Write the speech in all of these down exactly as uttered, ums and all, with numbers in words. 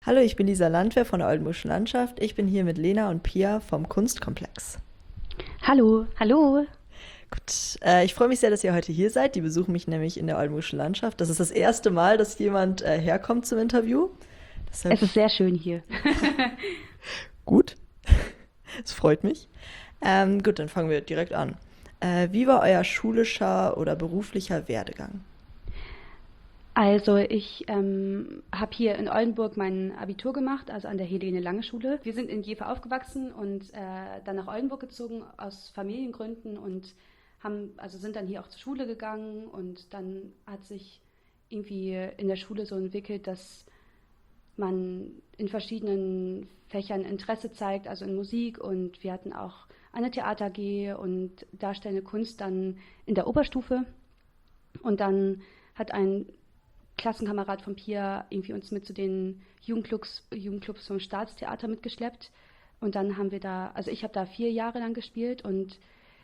Hallo, ich bin Lisa Landwehr von der Oldenburgischen Landschaft. Ich bin hier mit Lena und Pia vom Kunstkomplex. Hallo, hallo. Gut, äh, ich freue mich sehr, dass ihr heute hier seid. Die besuchen mich nämlich in der Oldenburgischen Landschaft. Das ist das erste Mal, dass jemand äh, herkommt zum Interview. Deshalb Es ist sehr schön hier. gut, es freut mich. Ähm, gut, dann fangen wir direkt an. Äh, wie war euer schulischer oder beruflicher Werdegang? Also ich ähm, habe hier in Oldenburg mein Abitur gemacht, also an der Helene Lange Schule. Wir sind in Jever aufgewachsen und äh, dann nach Oldenburg gezogen aus Familiengründen und haben, also sind dann hier auch zur Schule gegangen und dann hat sich irgendwie in der Schule so entwickelt, dass man in verschiedenen Fächern Interesse zeigt, also in Musik, und wir hatten auch eine Theater A G und darstellende Kunst dann in der Oberstufe, und dann hat ein Klassenkamerad von Pia irgendwie uns mit zu den Jugendclubs, Jugendclubs vom Staatstheater mitgeschleppt, und dann haben wir da, also ich habe da vier Jahre lang gespielt, und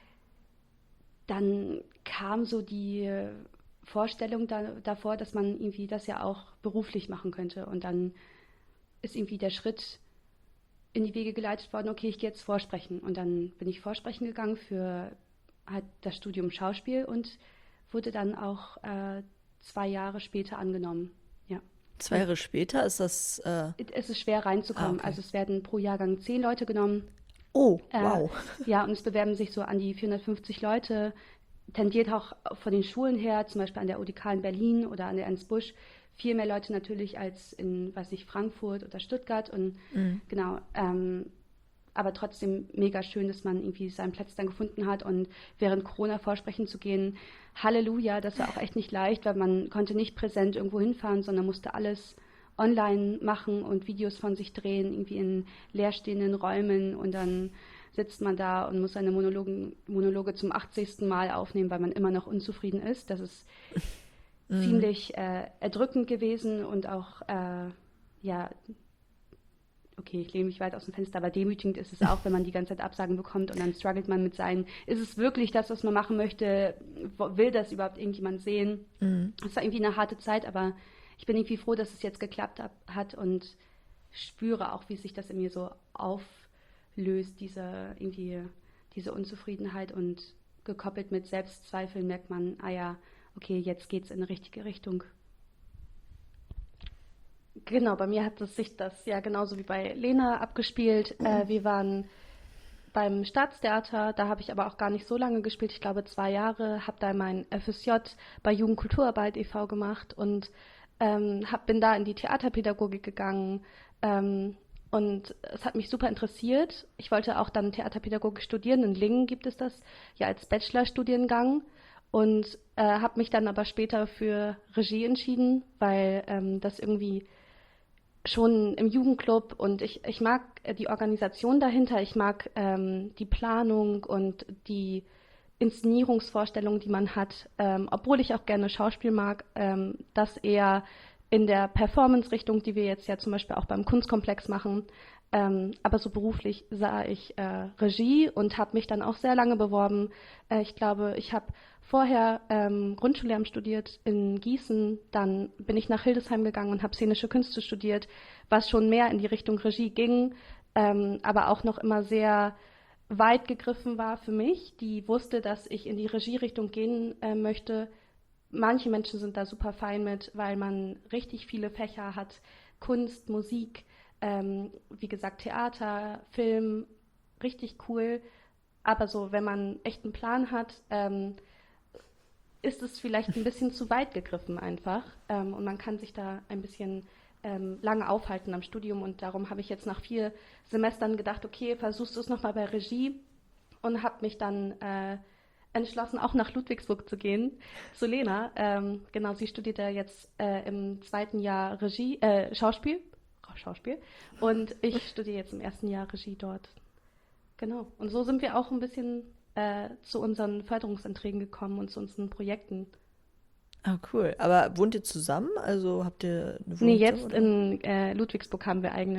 dann kam so die Vorstellung da, davor, dass man irgendwie das ja auch beruflich machen könnte, und dann ist irgendwie der Schritt in die Wege geleitet worden, okay, ich gehe jetzt vorsprechen. Und dann bin ich vorsprechen gegangen für halt das Studium Schauspiel und wurde dann auch äh, zwei Jahre später angenommen. Ja. Zwei Und Jahre später ist das. Äh, es ist schwer ah, reinzukommen. okay. Also es werden pro Jahrgang zehn Leute genommen. Oh, Äh, wow. ja, und es bewerben sich so an die vierhundertfünfzig Leute, tendiert auch von den Schulen her, zum Beispiel an der U D K in Berlin oder an der Ernst Busch, viel mehr Leute natürlich als in, weiß ich, Frankfurt oder Stuttgart. Und Mhm. genau, ähm, aber trotzdem mega schön, dass man irgendwie seinen Platz dann gefunden hat, und während Corona vorsprechen zu gehen, Halleluja, das war auch echt nicht leicht, weil man konnte nicht präsent irgendwo hinfahren, sondern musste alles online machen und Videos von sich drehen, irgendwie in leerstehenden Räumen, und dann sitzt man da und muss seine Monologen, Monologe zum achtzigsten Mal aufnehmen, weil man immer noch unzufrieden ist. Das ist Mhm. ziemlich äh, erdrückend gewesen und auch, äh, ja, okay, ich lehne mich weit aus dem Fenster, aber demütigend ist es auch, wenn man die ganze Zeit Absagen bekommt, und dann struggelt man mit seinen, ist es wirklich das, was man machen möchte? Will das überhaupt irgendjemand sehen? Mhm. Es war irgendwie eine harte Zeit, aber ich bin irgendwie froh, dass es jetzt geklappt hat, und spüre auch, wie sich das in mir so auflöst, diese, irgendwie, diese Unzufriedenheit, und gekoppelt mit Selbstzweifeln merkt man, ah ja, okay, jetzt geht's in eine richtige Richtung. Genau, bei mir hat es sich das ja genauso wie bei Lena abgespielt. Äh, wir waren beim Staatstheater, da habe ich aber auch gar nicht so lange gespielt, ich glaube zwei Jahre, habe da mein F S J bei Jugendkulturarbeit e V gemacht, und ähm, hab, bin da in die Theaterpädagogik gegangen, ähm, und es hat mich super interessiert. Ich wollte auch dann Theaterpädagogik studieren, in Lingen gibt es das ja als Bachelorstudiengang, und äh, habe mich dann aber später für Regie entschieden, weil ähm, das irgendwie schon im Jugendclub, und ich, ich mag äh, die Organisation dahinter, ich mag ähm, die Planung und die Inszenierungsvorstellungen, die man hat, ähm, obwohl ich auch gerne Schauspiel mag, ähm, das eher in der Performance-Richtung, die wir jetzt ja zum Beispiel auch beim Kunstkomplex machen. Ähm, aber so beruflich sah ich äh, Regie und habe mich dann auch sehr lange beworben. Äh, ich glaube, ich habe vorher ähm, Grundschullehramt studiert in Gießen, dann bin ich nach Hildesheim gegangen und habe szenische Künste studiert, was schon mehr in die Richtung Regie ging, ähm, aber auch noch immer sehr weit gegriffen war für mich, die wusste, dass ich in die Regierichtung gehen äh, möchte. Manche Menschen sind da super fein mit, weil man richtig viele Fächer hat: Kunst, Musik, ähm, wie gesagt, Theater, Film, richtig cool. Aber so, wenn man echt einen Plan hat, ähm, ist es vielleicht ein bisschen zu weit gegriffen einfach. Ähm, und man kann sich da ein bisschen ähm, lange aufhalten am Studium. Und darum habe ich jetzt nach vier Semestern gedacht, okay, versuchst du es nochmal bei Regie, und habe mich dann äh, entschlossen, auch nach Ludwigsburg zu gehen, zu Lena. Ähm, genau, sie studiert ja jetzt äh, im zweiten Jahr Regie, äh, Schauspiel, Schauspiel. Und ich studiere jetzt im ersten Jahr Regie dort. Genau. Und so sind wir auch ein bisschen äh, zu unseren Förderungsanträgen gekommen und zu unseren Projekten. Ah, cool. Aber wohnt ihr zusammen? Also habt ihr eine Nee, Wohnung zusammen jetzt oder? in äh, Ludwigsburg haben wir eigene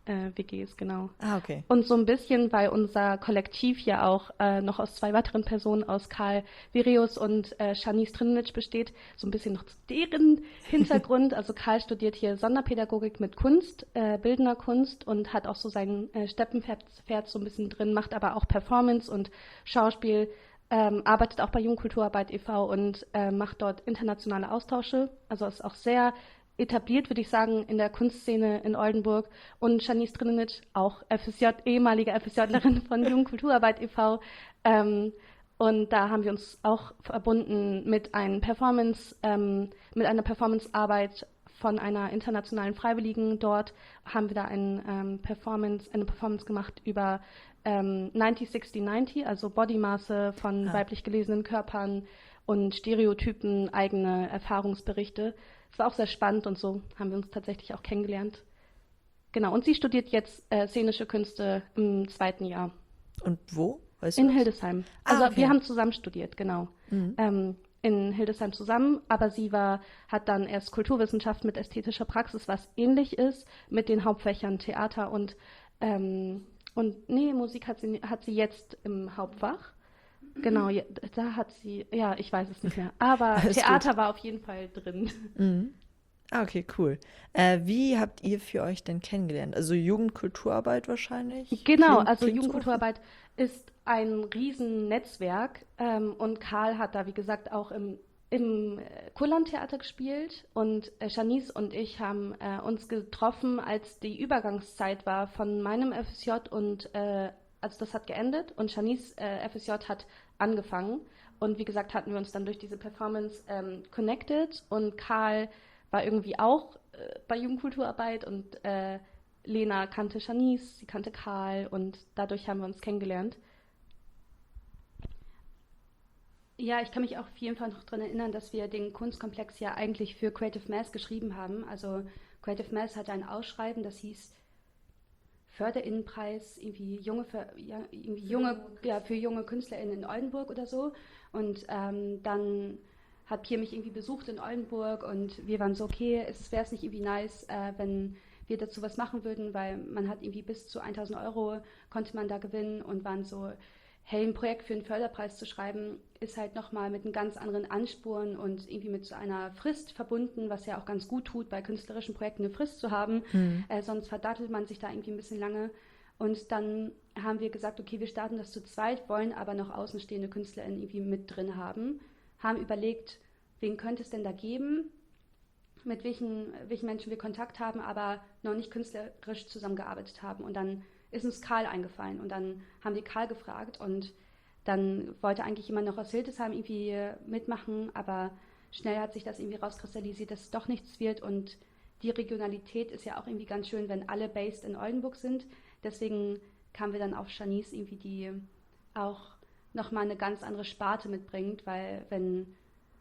äh, W Gs, genau. Ah, okay. Und so ein bisschen, weil unser Kollektiv ja auch äh, noch aus zwei weiteren Personen, aus Karl Virius und äh, Shanice Trininic besteht, so ein bisschen noch zu deren Hintergrund. Also Karl studiert hier Sonderpädagogik mit Kunst, äh, bildender Kunst und hat auch so sein äh, Steppenpferd Pferd so ein bisschen drin, macht aber auch Performance und Schauspiel, ähm, arbeitet auch bei Jugendkulturarbeit e V und äh, macht dort internationale Austausche. Also ist auch sehr etabliert, würde ich sagen, in der Kunstszene in Oldenburg. Und Shanice Trininic, auch F S J, ehemalige FSJlerin von Jugendkulturarbeit e V. Ähm, und da haben wir uns auch verbunden mit, einem Performance, ähm, mit einer Performancearbeit von einer internationalen Freiwilligen. Dort haben wir da ein, ähm, Performance, eine Performance gemacht über ähm, neunzig sechzig neunzig, also Bodymaße von Ah. weiblich gelesenen Körpern und Stereotypen, eigene Erfahrungsberichte. Es war auch sehr spannend und so haben wir uns tatsächlich auch kennengelernt. Genau, und sie studiert jetzt äh, szenische Künste im zweiten Jahr Und wo? Weißt du in das? Hildesheim. Ah, Also okay. wir haben zusammen studiert, genau. Mhm. Ähm, in Hildesheim zusammen, aber sie war, hat dann erst Kulturwissenschaft mit ästhetischer Praxis, was ähnlich ist, mit den Hauptfächern Theater und, ähm, und nee, Musik hat sie, hat sie jetzt im Hauptfach. Genau, ja, da hat sie, ja, ich weiß es nicht mehr. Aber Alles Theater gut. war auf jeden Fall drin. Mhm. Ah, okay, cool. Äh, wie habt ihr für euch denn kennengelernt? Also Jugendkulturarbeit wahrscheinlich? Genau, Klingt, also klingt so. Jugendkulturarbeit ist ein Riesennetzwerk ähm, und Karl hat da, wie gesagt, auch im, im äh, Kurlandtheater gespielt und äh, Shanice und ich haben äh, uns getroffen, als die Übergangszeit war von meinem F S J und äh, also das hat geendet und Shanice äh, F S J hat angefangen und wie gesagt hatten wir uns dann durch diese Performance ähm, connected und Karl war irgendwie auch äh, bei Jugendkulturarbeit und äh, Lena kannte Shanice, sie kannte Karl und dadurch haben wir uns kennengelernt. Ja, ich kann mich auch auf jeden Fall noch daran erinnern, dass wir den Kunstkomplex ja eigentlich für Creative Mass geschrieben haben. Also Creative Mass hatte ein Ausschreiben, das hieß Förderinnenpreis, irgendwie junge, ja, irgendwie junge, ja, für junge KünstlerInnen in Oldenburg oder so. Und ähm, dann hat Pia mich irgendwie besucht in Oldenburg und wir waren so, okay, es wäre es nicht irgendwie nice, äh, wenn wir dazu was machen würden, weil man hat irgendwie bis zu tausend Euro konnte man da gewinnen und waren so, hey, ein Projekt für einen Förderpreis zu schreiben, ist halt nochmal mit einem ganz anderen Ansporn und irgendwie mit so einer Frist verbunden, was ja auch ganz gut tut, bei künstlerischen Projekten eine Frist zu haben. Mhm. Äh, sonst verdattelt man sich da irgendwie ein bisschen lange. Und dann haben wir gesagt, okay, wir starten das zu zweit, wollen aber noch außenstehende KünstlerInnen irgendwie mit drin haben. Haben überlegt, wen könnte es denn da geben, mit welchen, welchen Menschen wir Kontakt haben, aber noch nicht künstlerisch zusammengearbeitet haben. Und dann ist uns Karl eingefallen und dann haben wir Karl gefragt und dann wollte eigentlich jemand noch aus Hildesheim irgendwie mitmachen, aber schnell hat sich das irgendwie rauskristallisiert, dass es doch nichts wird und die Regionalität ist ja auch irgendwie ganz schön, wenn alle based in Oldenburg sind. Deswegen kamen wir dann auf Shanice irgendwie, die auch nochmal eine ganz andere Sparte mitbringt, weil wenn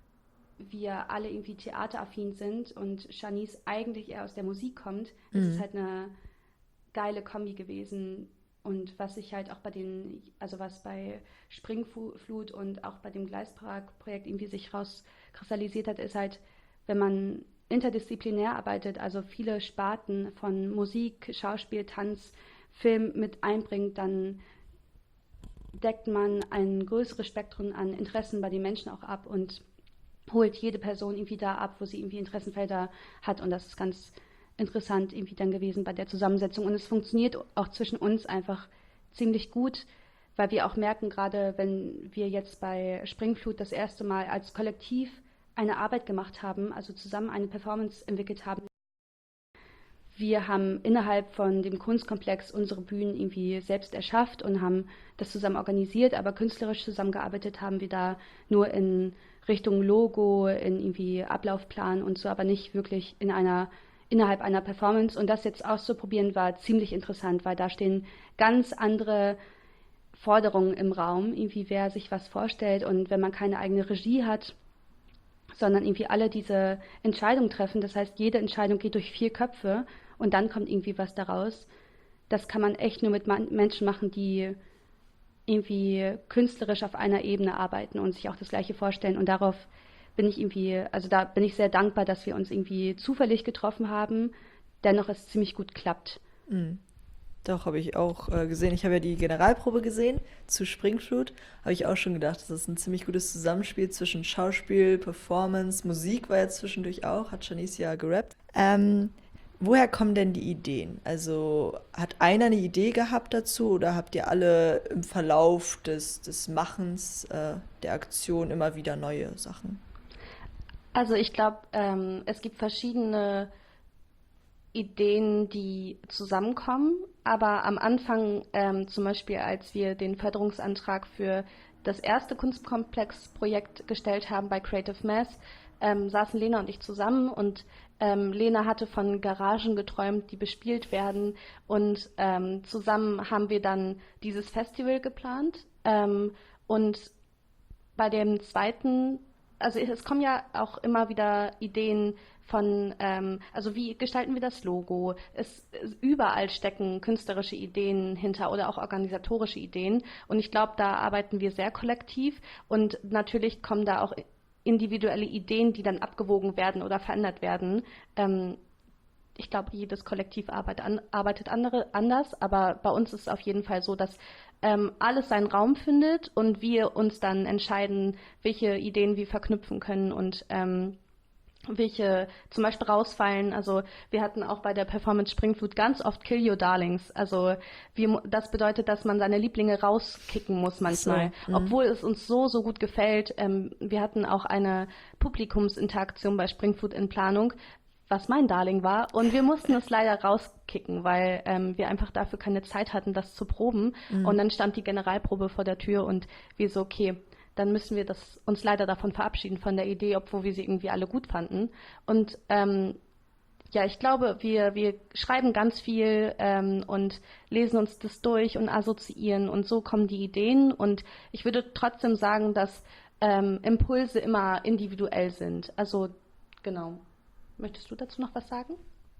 wir alle irgendwie theateraffin sind und Shanice eigentlich eher aus der Musik kommt, mhm. ist es halt eine geile Kombi gewesen und was sich halt auch bei den, also was bei Springflut und auch bei dem Gleispark-Projekt irgendwie sich rauskristallisiert hat, ist halt, wenn man interdisziplinär arbeitet, also viele Sparten von Musik, Schauspiel, Tanz, Film mit einbringt, dann deckt man ein größeres Spektrum an Interessen bei den Menschen auch ab und holt jede Person irgendwie da ab, wo sie irgendwie Interessenfelder hat und das ist ganz interessant irgendwie dann gewesen bei der Zusammensetzung und es funktioniert auch zwischen uns einfach ziemlich gut, weil wir auch merken, gerade wenn wir jetzt bei Springflut das erste Mal als Kollektiv eine Arbeit gemacht haben, also zusammen eine Performance entwickelt haben. Wir haben innerhalb von dem Kunstkomplex unsere Bühnen irgendwie selbst erschafft und haben das zusammen organisiert, aber künstlerisch zusammengearbeitet haben wir da nur in Richtung Logo, in irgendwie Ablaufplan und so, aber nicht wirklich in einer innerhalb einer Performance. Und das jetzt auszuprobieren war ziemlich interessant, weil da stehen ganz andere Forderungen im Raum, irgendwie wer sich was vorstellt und wenn man keine eigene Regie hat, sondern irgendwie alle diese Entscheidungen treffen. Das heißt, jede Entscheidung geht durch vier Köpfe und dann kommt irgendwie was daraus. Das kann man echt nur mit Menschen machen, die irgendwie künstlerisch auf einer Ebene arbeiten und sich auch das Gleiche vorstellen. Und darauf bin ich irgendwie, also da bin ich sehr dankbar, dass wir uns irgendwie zufällig getroffen haben. Dennoch es ziemlich gut klappt. Mhm. Doch, habe ich auch äh, gesehen. Ich habe ja die Generalprobe gesehen zu Springflut. Habe ich auch schon gedacht, das ist ein ziemlich gutes Zusammenspiel zwischen Schauspiel, Performance, Musik war ja zwischendurch auch, hat Shanice ja gerappt. Ähm, woher kommen denn die Ideen? Also hat einer eine Idee gehabt dazu oder habt ihr alle im Verlauf des, des Machens äh, der Aktion immer wieder neue Sachen? Also ich glaube, ähm, es gibt verschiedene Ideen, die zusammenkommen. Aber am Anfang, ähm, zum Beispiel, als wir den Förderungsantrag für das erste Kunstkomplex-Projekt gestellt haben bei Creative Mass, ähm, saßen Lena und ich zusammen und ähm, Lena hatte von Garagen geträumt, die bespielt werden und ähm, zusammen haben wir dann dieses Festival geplant ähm, und bei dem zweiten, also es kommen ja auch immer wieder Ideen von, ähm, also wie gestalten wir das Logo? Es, es, überall stecken künstlerische Ideen hinter oder auch organisatorische Ideen. Und ich glaube, da arbeiten wir sehr kollektiv. Und natürlich kommen da auch individuelle Ideen, die dann abgewogen werden oder verändert werden. Ähm, ich glaube, jedes Kollektiv arbeitet, an, arbeitet andere, anders, aber bei uns ist es auf jeden Fall so, dass ähm, alles seinen Raum findet und wir uns dann entscheiden, welche Ideen wir verknüpfen können und ähm, welche zum Beispiel rausfallen. Also wir hatten auch bei der Performance Springflut ganz oft Kill Your Darlings. Also wir, das bedeutet, dass man seine Lieblinge rauskicken muss Ach so. manchmal, Mhm. obwohl es uns so, so gut gefällt. Ähm, wir hatten auch eine Publikumsinteraktion bei Springflut in Planung, was mein Darling war. Und wir mussten es leider rauskicken, weil ähm, wir einfach dafür keine Zeit hatten, das zu proben. Und Mhm. dann stand die Generalprobe vor der Tür und wir so, okay, dann müssen wir das, uns leider davon verabschieden, von der Idee, obwohl wir sie irgendwie alle gut fanden. Und ähm, ja, ich glaube, wir, wir schreiben ganz viel ähm, und lesen uns das durch und assoziieren und so kommen die Ideen. Und ich würde trotzdem sagen, dass ähm, Impulse immer individuell sind. Also genau. Möchtest du dazu noch was sagen?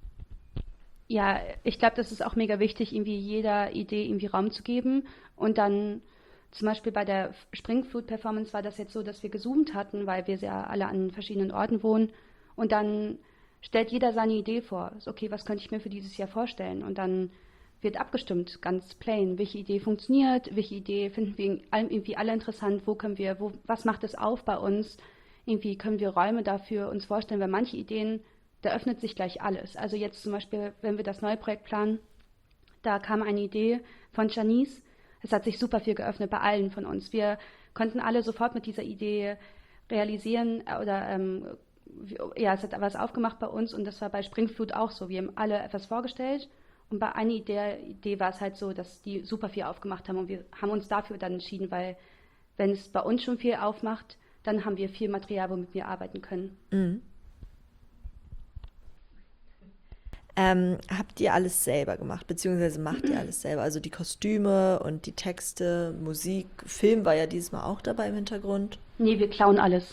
Ja, ich glaube, das ist auch mega wichtig, irgendwie jeder Idee irgendwie Raum zu geben. Und dann zum Beispiel bei der Springflut-Performance war das jetzt so, dass wir gezoomt hatten, weil wir ja alle an verschiedenen Orten wohnen. Und dann stellt jeder seine Idee vor. So, okay, was könnte ich mir für dieses Jahr vorstellen? Und dann wird abgestimmt, ganz plain, welche Idee funktioniert, welche Idee finden wir irgendwie alle interessant, wo können wir, wo, was macht es auf bei uns? Irgendwie können wir Räume dafür uns vorstellen, weil manche Ideen, da öffnet sich gleich alles. Also jetzt zum Beispiel, wenn wir das neue Projekt planen, da kam eine Idee von Janice. Es hat sich super viel geöffnet bei allen von uns. Wir konnten alle sofort mit dieser Idee realisieren äh, oder ähm, ja, es hat was aufgemacht bei uns und das war bei Springflut auch so. Wir haben alle etwas vorgestellt und bei einer Idee, Idee war es halt so, dass die super viel aufgemacht haben und wir haben uns dafür dann entschieden, weil wenn es bei uns schon viel aufmacht, dann haben wir viel Material, womit wir arbeiten können. Mhm. Ähm, habt ihr alles selber gemacht, beziehungsweise macht ihr alles selber? Also die Kostüme und die Texte, Musik, Film war ja dieses Mal auch dabei im Hintergrund. Nee, wir klauen alles.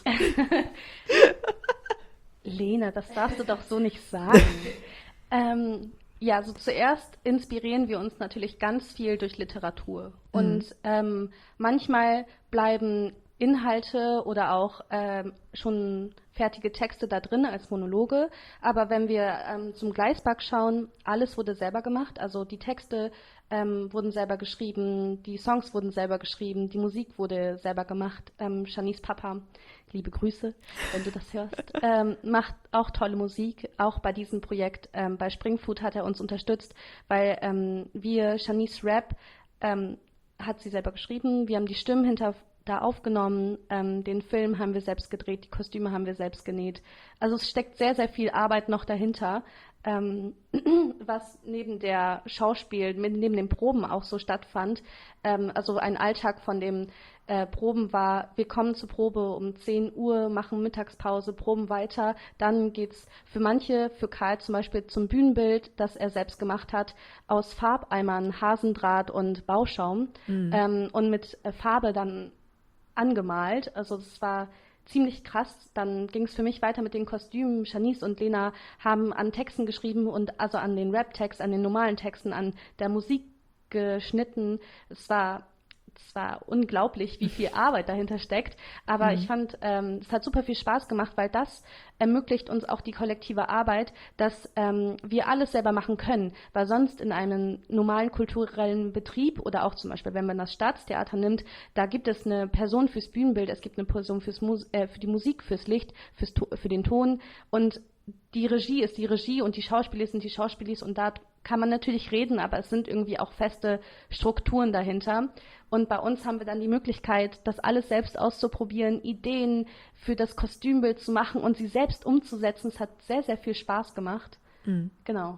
Lena, das darfst du doch so nicht sagen. Ähm, ja, so zuerst inspirieren wir uns natürlich ganz viel durch Literatur. Mhm. Und ähm, manchmal bleiben Inhalte oder auch ähm, schon fertige Texte da drin als Monologe. Aber wenn wir ähm, zum Gleisback schauen, alles wurde selber gemacht. Also die Texte ähm, wurden selber geschrieben, die Songs wurden selber geschrieben, die Musik wurde selber gemacht. Ähm, Shanice Papa, liebe Grüße, wenn du das hörst, ähm, macht auch tolle Musik. Auch bei diesem Projekt, ähm, bei Springfood hat er uns unterstützt, weil ähm, wir, Shanice Rap, ähm, hat sie selber geschrieben. Wir haben die Stimmen hinter da aufgenommen, ähm, den Film haben wir selbst gedreht, die Kostüme haben wir selbst genäht. Also es steckt sehr, sehr viel Arbeit noch dahinter, ähm, was neben der Schauspiel, neben den Proben auch so stattfand. Ähm, also ein Alltag von den äh, Proben war, wir kommen zur Probe um zehn Uhr, machen Mittagspause, proben weiter. Dann geht's für manche, für Karl zum Beispiel zum Bühnenbild, das er selbst gemacht hat, aus Farbeimern, Hasendraht und Bauschaum Mhm. ähm, und mit äh, Farbe dann angemalt. Also das war ziemlich krass. Dann ging es für mich weiter mit den Kostümen. Shanice und Lena haben an Texten geschrieben und also an den Rap-Text, an den normalen Texten, an der Musik geschnitten. Es war es war unglaublich, wie viel Arbeit dahinter steckt, aber ich Mhm. fand, ähm, es hat super viel Spaß gemacht, weil das ermöglicht uns auch die kollektive Arbeit, dass ähm, wir alles selber machen können, weil sonst in einem normalen kulturellen Betrieb oder auch zum Beispiel, wenn man das Staatstheater nimmt, da gibt es eine Person fürs Bühnenbild, es gibt eine Person fürs Mus äh, für die Musik, fürs Licht, fürs to für den Ton und die Regie ist die Regie und die Schauspieler sind die Schauspieler und da kann man natürlich reden, aber es sind irgendwie auch feste Strukturen dahinter. Und bei uns haben wir dann die Möglichkeit, das alles selbst auszuprobieren, Ideen für das Kostümbild zu machen und sie selbst umzusetzen. Es hat sehr, sehr viel Spaß gemacht. Mhm. Genau.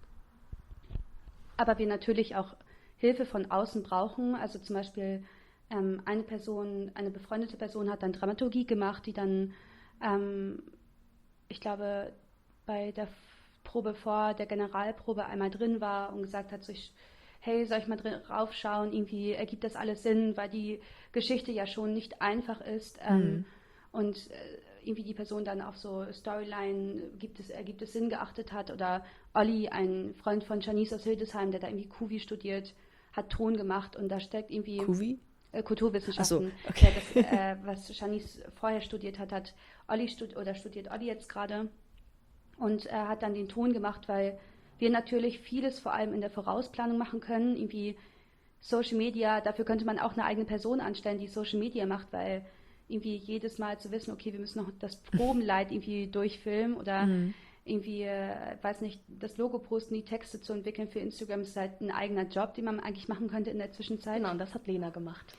Aber wir natürlich auch Hilfe von außen brauchen. Also zum Beispiel ähm, eine Person, eine befreundete Person hat dann Dramaturgie gemacht, die dann, ähm, ich glaube, bei der Probe vor der Generalprobe einmal drin war und gesagt hat, so ich, hey, soll ich mal drin raufschauen? Irgendwie ergibt das alles Sinn, weil die Geschichte ja schon nicht einfach ist. Ähm, Mhm. und äh, irgendwie die Person dann auf so Storyline, gibt es, ergibt es Sinn geachtet hat. Oder Olli, ein Freund von Janice aus Hildesheim, der da irgendwie Kuvi studiert, hat Ton gemacht und da steckt irgendwie Kuvi? äh, Ach so, Kulturwissenschaften. Der okay. das, äh, was Janice vorher studiert hat, hat Olli stud oder studiert Olli jetzt gerade. Und er hat dann den Ton gemacht, weil wir natürlich vieles vor allem in der Vorausplanung machen können. Irgendwie Social Media, dafür könnte man auch eine eigene Person anstellen, die Social Media macht, weil irgendwie jedes Mal zu wissen, okay, wir müssen noch das Probenleid irgendwie durchfilmen oder Mhm. irgendwie, äh, weiß nicht, das Logo posten, die Texte zu entwickeln für Instagram ist halt ein eigener Job, den man eigentlich machen könnte in der Zwischenzeit. Genau, und das hat Lena gemacht.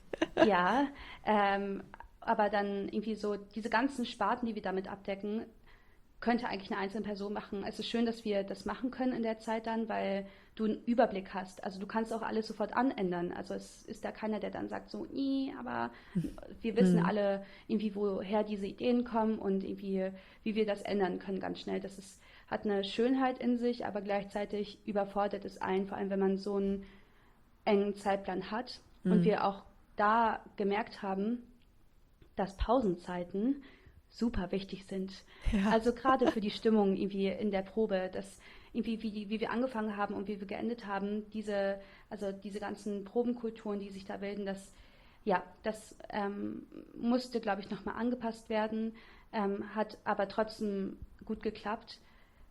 Ja, ähm, aber dann irgendwie so diese ganzen Sparten, die wir damit abdecken, könnte eigentlich eine einzelne Person machen. Es ist schön, dass wir das machen können in der Zeit dann, weil du einen Überblick hast. Also du kannst auch alles sofort anändern. Also es ist da keiner, der dann sagt so, nee, aber wir wissen Mhm. alle irgendwie, woher diese Ideen kommen und irgendwie, wie wir das ändern können ganz schnell. Das ist, hat eine Schönheit in sich, aber gleichzeitig überfordert es einen, vor allem wenn man so einen engen Zeitplan hat. Und Mhm. wir auch da gemerkt haben, dass Pausenzeiten super wichtig sind. Ja. Also gerade für die Stimmung irgendwie in der Probe, dass irgendwie wie, die, wie wir angefangen haben und wie wir geendet haben, diese, also diese ganzen Probenkulturen, die sich da bilden, das, ja, das ähm, musste, glaube ich, nochmal angepasst werden, ähm, hat aber trotzdem gut geklappt.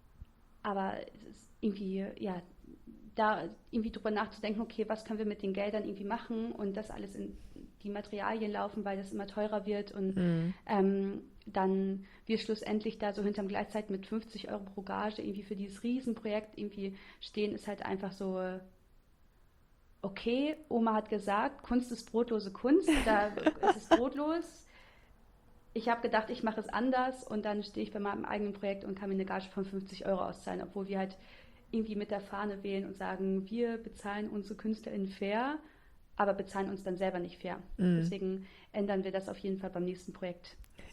Aber es ist irgendwie, ja, da irgendwie drüber nachzudenken, okay, was können wir mit den Geldern irgendwie machen und das alles in die Materialien laufen, weil das immer teurer wird und Mhm. ähm, dann wir schlussendlich da so hinterm Gleitzeit mit fünfzig Euro pro Gage irgendwie für dieses Riesenprojekt irgendwie stehen, ist halt einfach so, okay, Oma hat gesagt, Kunst ist brotlose Kunst oder es ist brotlos. Ich habe gedacht, ich mache es anders und dann stehe ich bei meinem eigenen Projekt und kann mir eine Gage von fünfzig Euro auszahlen, obwohl wir halt irgendwie mit der Fahne wählen und sagen, wir bezahlen unsere KünstlerInnen fair, aber bezahlen uns dann selber nicht fair. Mhm. Deswegen ändern wir das auf jeden Fall beim nächsten Projekt.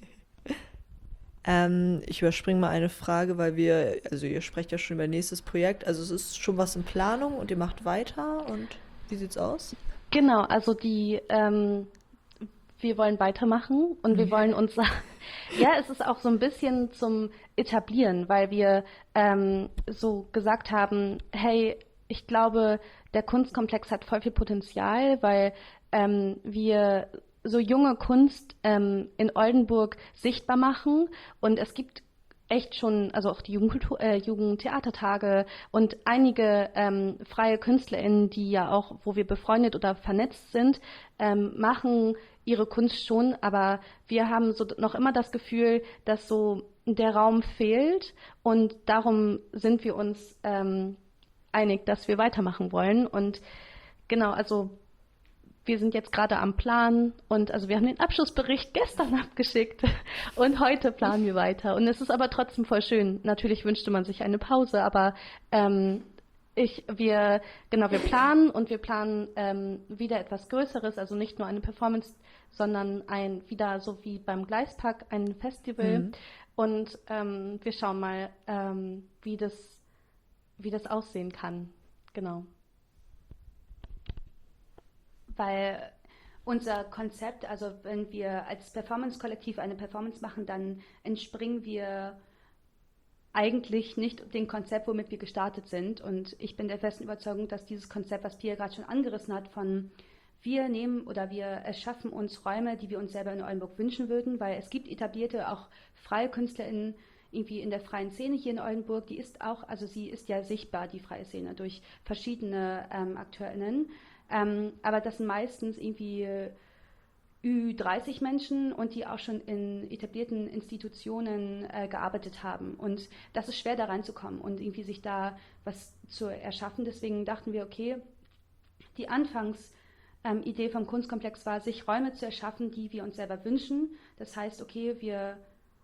Ähm, ich überspringe mal eine Frage, weil wir, also ihr sprecht ja schon über nächstes Projekt. Also es ist schon was in Planung und ihr macht weiter und wie sieht's aus? Genau, also die, ähm, wir wollen weitermachen und wir Mhm. wollen uns, ja, es ist auch so ein bisschen zum Etablieren, weil wir ähm, so gesagt haben, hey, ich glaube, der Kunstkomplex hat voll viel Potenzial, weil ähm, wir so junge Kunst ähm, in Oldenburg sichtbar machen und es gibt echt schon, also auch die Jugendkultur, äh, Jugendtheatertage und einige ähm, freie KünstlerInnen, die ja auch, wo wir befreundet oder vernetzt sind, ähm, machen ihre Kunst schon, aber wir haben so noch immer das Gefühl, dass so der Raum fehlt und darum sind wir uns ähm, einig, dass wir weitermachen wollen und genau, also wir sind jetzt gerade am Plan und also wir haben den Abschlussbericht gestern abgeschickt und heute planen wir weiter. Und es ist aber trotzdem voll schön. Natürlich wünschte man sich eine Pause, aber ähm, ich, wir, genau, wir planen und wir planen ähm, wieder etwas Größeres, also nicht nur eine Performance, sondern ein wieder so wie beim Gleispack ein Festival. Mhm. Und ähm, wir schauen mal, ähm, wie das, wie das aussehen kann. Genau. Weil unser Konzept, also wenn wir als Performance-Kollektiv eine Performance machen, dann entspringen wir eigentlich nicht dem Konzept, womit wir gestartet sind. Und ich bin der festen Überzeugung, dass dieses Konzept, was Pia gerade schon angerissen hat, von wir nehmen oder wir erschaffen uns Räume, die wir uns selber in Oldenburg wünschen würden, weil es gibt etablierte, auch freie KünstlerInnen irgendwie in der freien Szene hier in Oldenburg, die ist auch, also sie ist ja sichtbar, die freie Szene, durch verschiedene ähm, AkteurInnen, ähm, aber das sind meistens irgendwie Ü dreißig Menschen und die auch schon in etablierten Institutionen äh, gearbeitet haben. Und das ist schwer, da reinzukommen und irgendwie sich da was zu erschaffen. Deswegen dachten wir, okay, die Anfangsidee ähm, vom Kunstkomplex war, sich Räume zu erschaffen, die wir uns selber wünschen. Das heißt, okay, wir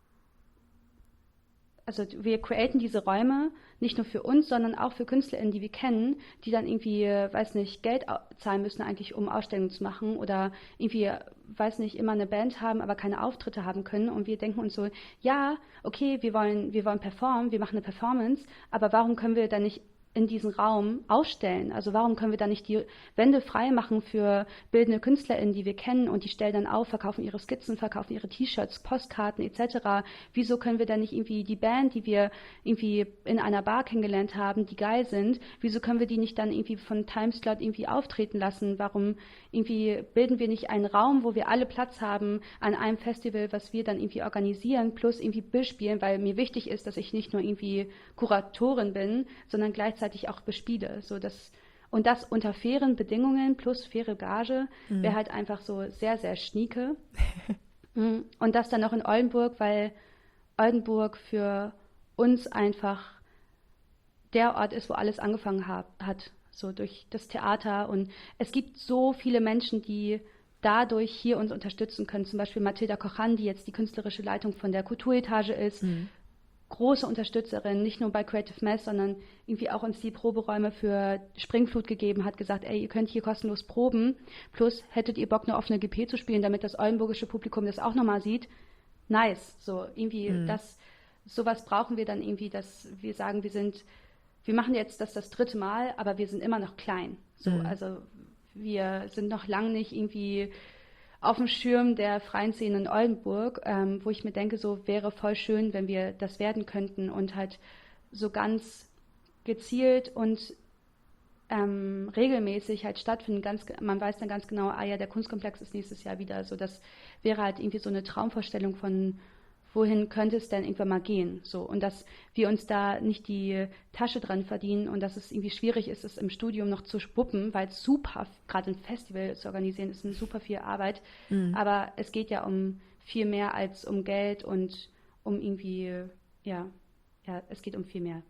also wir createn diese Räume nicht nur für uns, sondern auch für KünstlerInnen, die wir kennen, die dann irgendwie, weiß nicht, Geld zahlen müssen eigentlich, um Ausstellungen zu machen oder irgendwie, weiß nicht, immer eine Band haben, aber keine Auftritte haben können. Und wir denken uns so, ja, okay, wir wollen, wir wollen performen, wir machen eine Performance, aber warum können wir dann nicht in diesem Raum ausstellen? Also warum können wir da nicht die Wände frei machen für bildende KünstlerInnen, die wir kennen und die stellen dann auf, verkaufen ihre Skizzen, verkaufen ihre T-Shirts, Postkarten et cetera. Wieso können wir da nicht irgendwie die Band, die wir irgendwie in einer Bar kennengelernt haben, die geil sind, wieso können wir die nicht dann irgendwie von Timeslot irgendwie auftreten lassen? Warum irgendwie bilden wir nicht einen Raum, wo wir alle Platz haben an einem Festival, was wir dann irgendwie organisieren, plus irgendwie bespielen, weil mir wichtig ist, dass ich nicht nur irgendwie Kuratorin bin, sondern gleichzeitig auch bespiele. So das, und das unter fairen Bedingungen plus faire Gage mhm. wäre halt einfach so sehr, sehr schnieke. Und das dann noch in Oldenburg, weil Oldenburg für uns einfach der Ort ist, wo alles angefangen hat, hat, so durch das Theater. Und es gibt so viele Menschen, die dadurch hier uns unterstützen können. Zum Beispiel Mathilda Kochan, die jetzt die künstlerische Leitung von der Kulturetage ist, mhm. große Unterstützerin, nicht nur bei Creative Mess, sondern irgendwie auch uns die Proberäume für Springflut gegeben, hat gesagt, ey, ihr könnt hier kostenlos proben, plus hättet ihr Bock, eine offene G P zu spielen, damit das oldenburgische Publikum das auch nochmal sieht. Nice, so irgendwie mhm. das, sowas brauchen wir dann irgendwie, dass wir sagen, wir sind, wir machen jetzt das das dritte Mal, aber wir sind immer noch klein. So, mhm. also wir sind noch lange nicht irgendwie auf dem Schirm der freien Szene in Oldenburg, ähm, wo ich mir denke, so wäre voll schön, wenn wir das werden könnten und halt so ganz gezielt und ähm, regelmäßig halt stattfinden. Ganz, man weiß dann ganz genau, ah ja, der Kunstkomplex ist nächstes Jahr wieder. So, das wäre halt irgendwie so eine Traumvorstellung von, wohin könnte es denn irgendwann mal gehen? So, und dass wir uns da nicht die Tasche dran verdienen und dass es irgendwie schwierig ist, es im Studium noch zu wuppen, weil es super, gerade ein Festival zu organisieren, ist eine super viel Arbeit. Mhm. Aber es geht ja um viel mehr als um Geld und um irgendwie, ja, ja, es geht um viel mehr.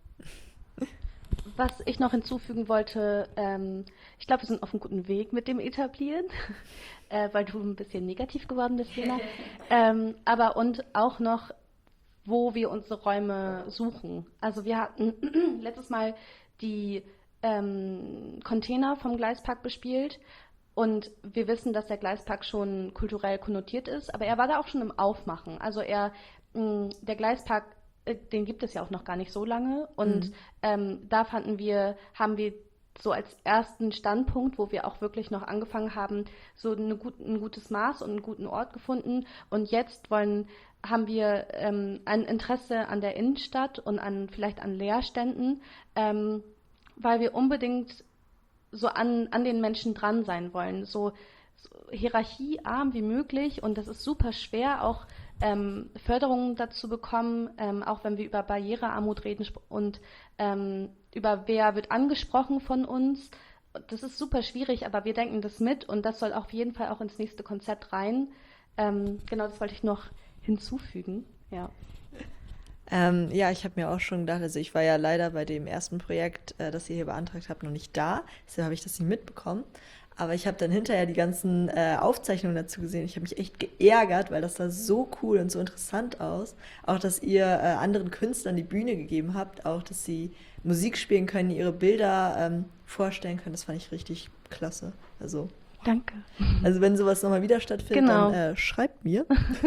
Was ich noch hinzufügen wollte, ähm, ich glaube, wir sind auf einem guten Weg mit dem Etablieren, äh, weil du ein bisschen negativ geworden bist, Lena. ähm, aber und auch noch, wo wir unsere Räume suchen. Also wir hatten letztes Mal die ähm, Container vom Gleispark bespielt und wir wissen, dass der Gleispark schon kulturell konnotiert ist, aber er war da auch schon im Aufmachen. Also er, mh, der Gleispark, den gibt es ja auch noch gar nicht so lange und mhm. ähm, da fanden wir, haben wir so als ersten Standpunkt, wo wir auch wirklich noch angefangen haben, so eine gut, ein gutes Maß und einen guten Ort gefunden und jetzt wollen, haben wir ähm, ein Interesse an der Innenstadt und an vielleicht an Leerständen, ähm, weil wir unbedingt so an, an den Menschen dran sein wollen, so, so hierarchiearm wie möglich und das ist super schwer, auch Ähm, Förderungen dazu bekommen, ähm, auch wenn wir über Barrierearmut reden und ähm, über wer wird angesprochen von uns. Das ist super schwierig, aber wir denken das mit und das soll auf jeden Fall auch ins nächste Konzept rein. Ähm, genau, das wollte ich noch hinzufügen. Ja, ähm, ja ich habe mir auch schon gedacht, also ich war ja leider bei dem ersten Projekt, äh, das ihr hier beantragt habt, noch nicht da, deshalb habe ich das nicht mitbekommen. Aber ich habe dann hinterher die ganzen äh, Aufzeichnungen dazu gesehen. Ich habe mich echt geärgert, weil das sah so cool und so interessant aus. Auch, dass ihr äh, anderen Künstlern die Bühne gegeben habt, auch, dass sie Musik spielen können, ihre Bilder ähm, vorstellen können. Das fand ich richtig klasse. Also, danke. Also wenn sowas nochmal wieder stattfindet, genau. dann äh, schreibt mir.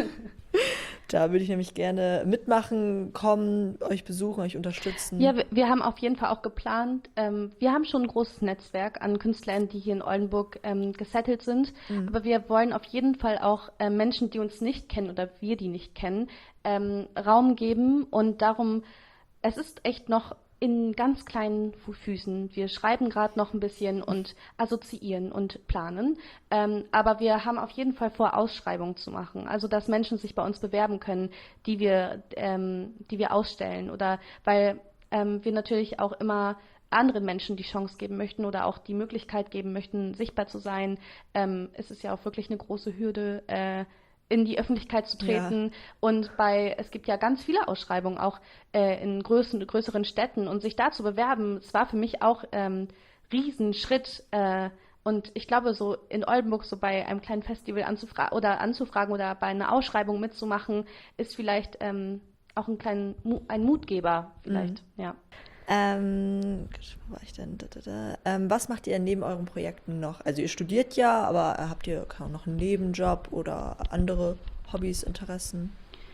Da würde ich nämlich gerne mitmachen, kommen, euch besuchen, euch unterstützen. Ja, wir, wir haben auf jeden Fall auch geplant, ähm, wir haben schon ein großes Netzwerk an Künstlern, die hier in Oldenburg ähm, gesettelt sind, mhm. aber wir wollen auf jeden Fall auch äh, Menschen, die uns nicht kennen oder wir die nicht kennen, ähm, Raum geben und darum, es ist echt noch in ganz kleinen Fu- Füßen. Wir schreiben gerade noch ein bisschen und assoziieren und planen. Ähm, aber wir haben auf jeden Fall vor, Ausschreibungen zu machen. Also, dass Menschen sich bei uns bewerben können, die wir, ähm, die wir ausstellen. Oder weil ähm, wir natürlich auch immer anderen Menschen die Chance geben möchten oder auch die Möglichkeit geben möchten, sichtbar zu sein. Ähm, es ist ja auch wirklich eine große Hürde, äh, in die Öffentlichkeit zu Ja, treten. Und bei, es gibt ja ganz viele Ausschreibungen, auch äh, in größeren, größeren Städten. Und sich da zu bewerben, es war für mich auch ähm, Riesenschritt. Äh, und ich glaube, so in Oldenburg so bei einem kleinen Festival anzufra oder anzufragen oder bei einer Ausschreibung mitzumachen, ist vielleicht ähm, auch ein kleinen Mu ein Mutgeber mhm. vielleicht, ja. Ähm, wo war ich denn? Da, da, da. Ähm, was macht ihr neben euren Projekten noch? Also ihr studiert ja, aber äh, habt ihr keine Ahnung, noch einen Nebenjob oder andere Hobbys, Interessen?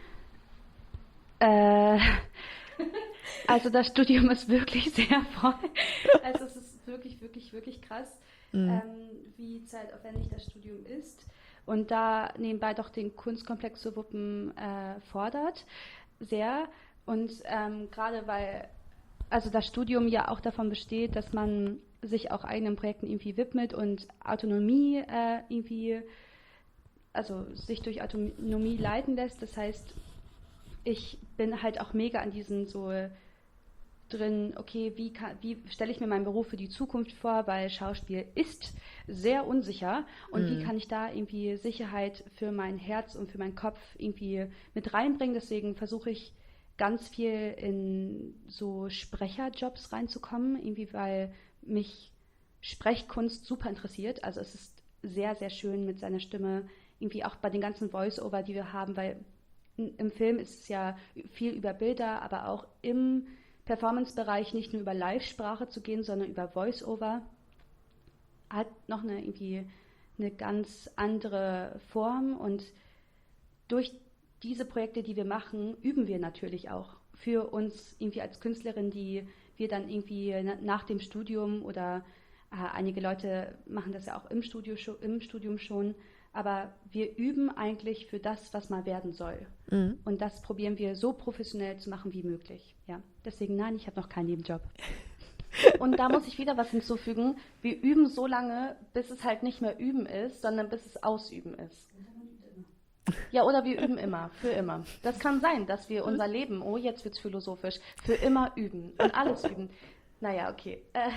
Äh, also das Studium ist wirklich sehr voll. Also es ist wirklich, wirklich, wirklich krass, Mhm. ähm, wie zeitaufwendig das Studium ist. Und da nebenbei doch den Kunstkomplex zu wuppen äh, fordert sehr. Und ähm, gerade weil also das Studium ja auch davon besteht, dass man sich auch eigenen Projekten irgendwie widmet und Autonomie äh, irgendwie, also sich durch Autonomie leiten lässt. Das heißt, ich bin halt auch mega an diesen so drin, okay, wie, kann, wie stelle ich mir meinen Beruf für die Zukunft vor, weil Schauspiel ist sehr unsicher und wie Mhm. kann ich da irgendwie Sicherheit für mein Herz und für meinen Kopf irgendwie mit reinbringen. Deswegen versuche ich ganz viel in so Sprecherjobs reinzukommen, irgendwie weil mich Sprechkunst super interessiert. Also es ist sehr, sehr schön mit seiner Stimme, irgendwie auch bei den ganzen Voice-Over, die wir haben, weil im Film ist es ja viel über Bilder, aber auch im Performance-Bereich nicht nur über Live-Sprache zu gehen, sondern über Voice-Over, hat noch eine irgendwie eine ganz andere Form und durch diese Projekte, die wir machen, üben wir natürlich auch für uns irgendwie als Künstlerin, die wir dann irgendwie nach dem Studium oder äh, einige Leute machen das ja auch im, Studio, im Studium schon, aber wir üben eigentlich für das, was mal werden soll. Mhm. Und das probieren wir so professionell zu machen wie möglich. Ja. Deswegen nein, ich habe noch keinen Nebenjob. Und da muss ich wieder was hinzufügen. Wir üben so lange, bis es halt nicht mehr üben ist, sondern bis es ausüben ist. Ja, oder wir üben immer, für immer. Das kann sein, dass wir unser Leben, oh, jetzt wird's philosophisch, für immer üben und alles üben. Naja, okay. Äh,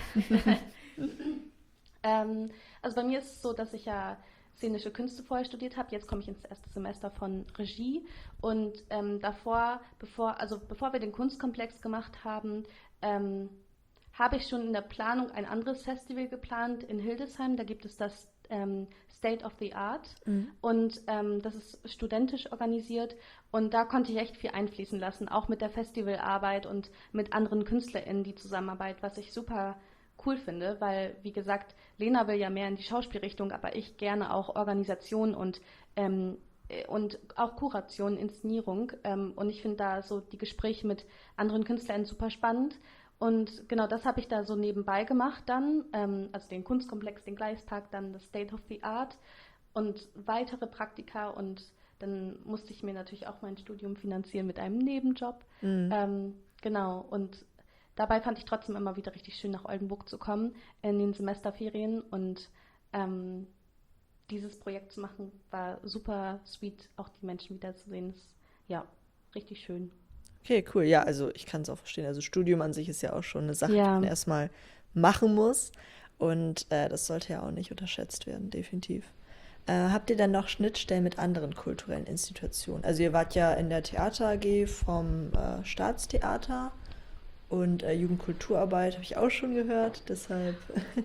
ähm, also bei mir ist es so, dass ich ja szenische Künste vorher studiert habe. Jetzt komme ich ins erste Semester von Regie und ähm, davor, bevor, also bevor wir den Kunstkomplex gemacht haben, ähm, habe ich schon in der Planung ein anderes Festival geplant in Hildesheim. Da gibt es das ähm, State of the Art Mhm. und ähm, das ist studentisch organisiert und da konnte ich echt viel einfließen lassen, auch mit der Festivalarbeit und mit anderen KünstlerInnen die Zusammenarbeit, was ich super cool finde, weil, wie gesagt, Lena will ja mehr in die Schauspielrichtung, aber ich gerne auch Organisation und ähm, und auch Kuration, Inszenierung. Ähm, und ich finde da so die Gespräche mit anderen KünstlerInnen super spannend. Und genau das habe ich da so nebenbei gemacht dann, ähm, also den Kunstkomplex, den Gleispark, dann das State of the Art und weitere Praktika und dann musste ich mir natürlich auch mein Studium finanzieren mit einem Nebenjob. Mhm. Ähm, genau, und dabei fand ich trotzdem immer wieder richtig schön, nach Oldenburg zu kommen in den Semesterferien und ähm, dieses Projekt zu machen, war super sweet, auch die Menschen wiederzusehen. Ist, ja, richtig schön. Okay, cool. Ja, also ich kann es auch verstehen. Also Studium an sich ist ja auch schon eine Sache, die man Ja, erstmal machen muss. Und äh, das sollte ja auch nicht unterschätzt werden, definitiv. Äh, habt ihr dann noch Schnittstellen mit anderen kulturellen Institutionen? Also ihr wart ja in der Theater A G vom äh, Staatstheater und äh, Jugendkulturarbeit habe ich auch schon gehört. Deshalb.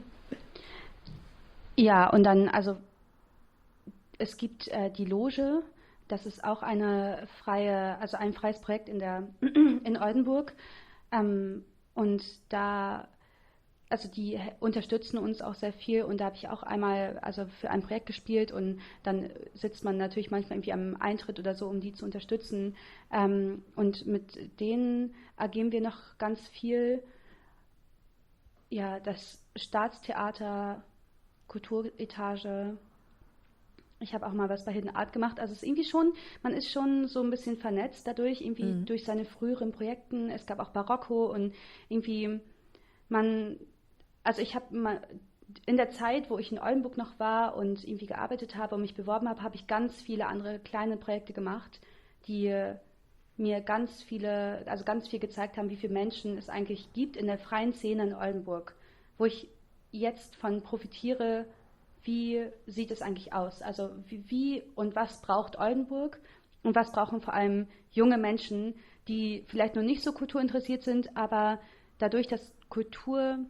ja, und dann, also es gibt äh, die Loge, das ist auch eine freie, also ein freies Projekt in der in Oldenburg. Ähm, und da, also die unterstützen uns auch sehr viel und da habe ich auch einmal also für ein Projekt gespielt und dann sitzt man natürlich manchmal irgendwie am Eintritt oder so, um die zu unterstützen. Ähm, und mit denen agieren wir noch ganz viel. Ja, das Staatstheater, Kulturetage, Ich habe auch mal was bei Hidden Art gemacht. Also es ist irgendwie schon, man ist schon so ein bisschen vernetzt dadurch, irgendwie Mhm. durch seine früheren Projekten. Es gab auch Barocco und irgendwie man, also ich habe mal in der Zeit, wo ich in Oldenburg noch war und irgendwie gearbeitet habe und mich beworben habe, habe ich ganz viele andere kleine Projekte gemacht, die mir ganz viele, also ganz viel gezeigt haben, wie viele Menschen es eigentlich gibt in der freien Szene in Oldenburg, wo ich jetzt von profitiere. Wie sieht es eigentlich aus? Also wie, wie und was braucht Oldenburg und was brauchen vor allem junge Menschen, die vielleicht noch nicht so kulturinteressiert sind, aber dadurch, dass Kultur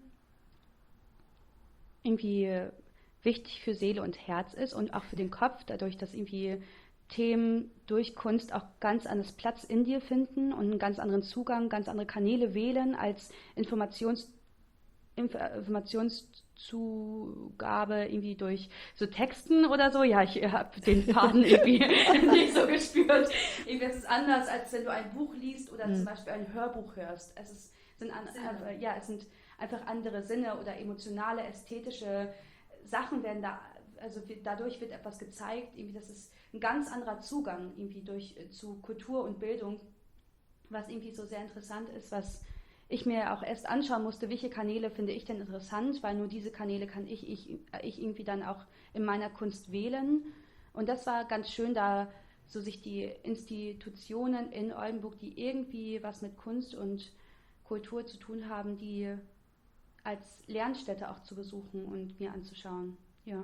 irgendwie wichtig für Seele und Herz ist und auch für den Kopf, dadurch, dass irgendwie Themen durch Kunst auch ganz anders Platz in dir finden und einen ganz anderen Zugang, ganz andere Kanäle wählen als Informations Inf- Informationszugabe irgendwie durch so Texten oder so. Ja, ich habe den Faden irgendwie nicht so gespürt. Irgendwie ist es anders, als wenn du ein Buch liest oder zum Mhm. Beispiel ein Hörbuch hörst. Es ist, sind an, äh, ja, es sind einfach andere Sinne oder emotionale, ästhetische Sachen werden da, also wird, dadurch wird etwas gezeigt, irgendwie das ist ein ganz anderer Zugang irgendwie durch äh, zu Kultur und Bildung, was irgendwie so sehr interessant ist, was ich mir auch erst anschauen musste, welche Kanäle finde ich denn interessant, weil nur diese Kanäle kann ich, ich, ich irgendwie dann auch in meiner Kunst wählen. Und das war ganz schön, da so sich die Institutionen in Oldenburg, die irgendwie was mit Kunst und Kultur zu tun haben, die als Lernstätte auch zu besuchen und mir anzuschauen. Ja.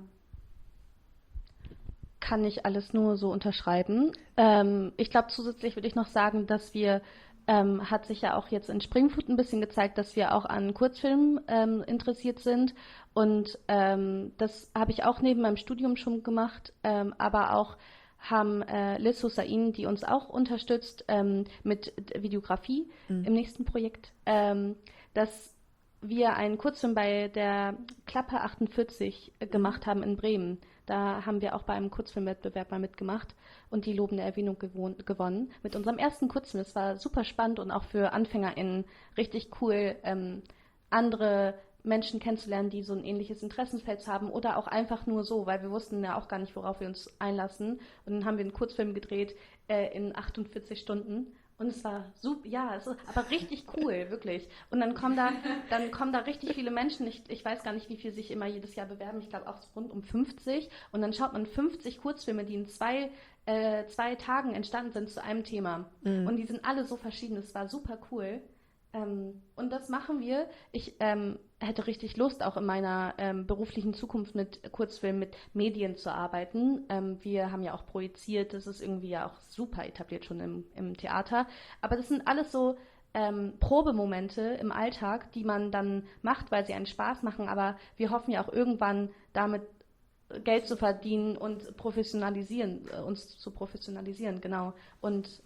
Kann ich alles nur so unterschreiben. Ähm, ich glaube, zusätzlich würde ich noch sagen, dass wir, ähm, hat sich ja auch jetzt in Springfoot ein bisschen gezeigt, dass wir auch an Kurzfilmen ähm, interessiert sind. Und ähm, das habe ich auch neben meinem Studium schon gemacht, ähm, aber auch haben äh, Liz Hussain, die uns auch unterstützt ähm, mit Videografie Mhm. im nächsten Projekt, ähm, dass wir einen Kurzfilm bei der Klappe achtundvierzig gemacht haben in Bremen. Da haben wir auch bei einem Kurzfilmwettbewerb mal mitgemacht und die lobende Erwähnung gewohn- gewonnen. Mit unserem ersten Kurzfilm. Es war super spannend und auch für AnfängerInnen richtig cool, ähm, andere Menschen kennenzulernen, die so ein ähnliches Interessenfeld haben oder auch einfach nur so, weil wir wussten ja auch gar nicht, worauf wir uns einlassen. Und dann haben wir einen Kurzfilm gedreht äh, in achtundvierzig Stunden. Und es war super, ja, es ist aber richtig cool, wirklich. Und dann kommen da, dann kommen da richtig viele Menschen. Ich, ich weiß gar nicht, wie viel sich immer jedes Jahr bewerben. Ich glaube auch so rund um fünfzig. Und dann schaut man fünfzig Kurzfilme, die in zwei, äh, zwei Tagen entstanden sind zu einem Thema. Mhm. Und die sind alle so verschieden. Es war super cool. Ähm, und das machen wir. Ich ähm, hätte richtig Lust, auch in meiner ähm, beruflichen Zukunft mit Kurzfilmen, mit Medien zu arbeiten. Ähm, wir haben ja auch projiziert, das ist irgendwie ja auch super etabliert schon im, im Theater. Aber das sind alles so ähm, Probemomente im Alltag, die man dann macht, weil sie einen Spaß machen. Aber wir hoffen ja auch irgendwann damit Geld zu verdienen und professionalisieren, äh, uns zu professionalisieren, genau. Und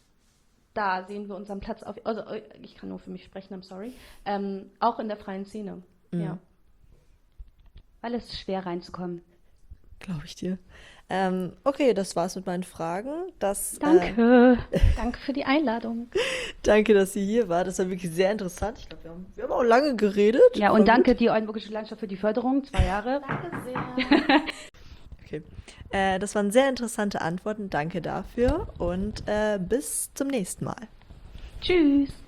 da sehen wir unseren Platz auf, also ich kann nur für mich sprechen, I'm sorry, ähm, auch in der freien Szene, ja. Mhm. Weil es ist schwer reinzukommen. Glaube ich dir. Ähm, okay, das war's mit meinen Fragen. Das, äh, Danke. Danke für die Einladung. danke, dass sie hier war. Das war wirklich sehr interessant. Ich glaube, wir haben, wir haben auch lange geredet. Ja, Voll und danke gut. die Oldenburgische Landschaft für die Förderung, zwei Jahre. Danke sehr. Okay. Äh, das waren sehr interessante Antworten. Danke dafür und äh, bis zum nächsten Mal. Tschüss.